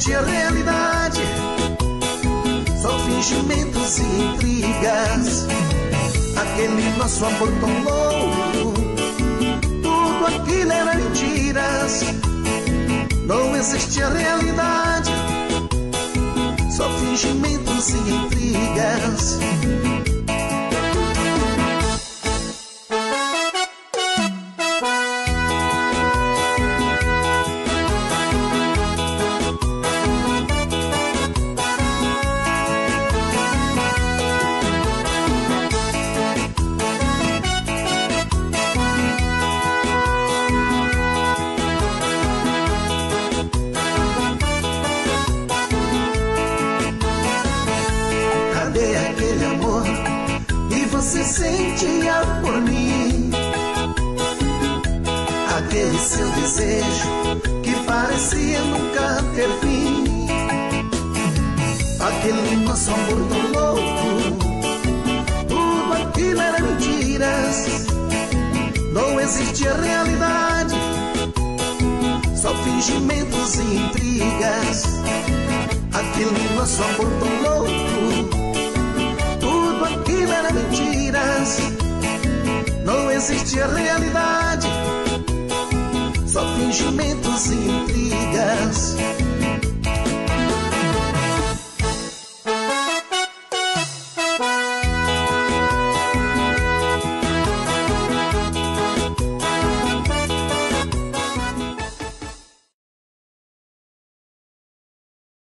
existia realidade, só fingimentos e intrigas. Aquele nosso amor tão louco, tudo aquilo era mentiras. Não existia realidade, só fingimentos e intrigas. Sentia por mim aquele seu desejo que parecia nunca ter fim. Aquele nosso amor tão louco, tudo aquilo era mentiras. Não existia realidade, só fingimentos e intrigas. Aquele nosso amor tão louco, tudo aquilo era mentiras. Não existia realidade, só fingimentos e intrigas.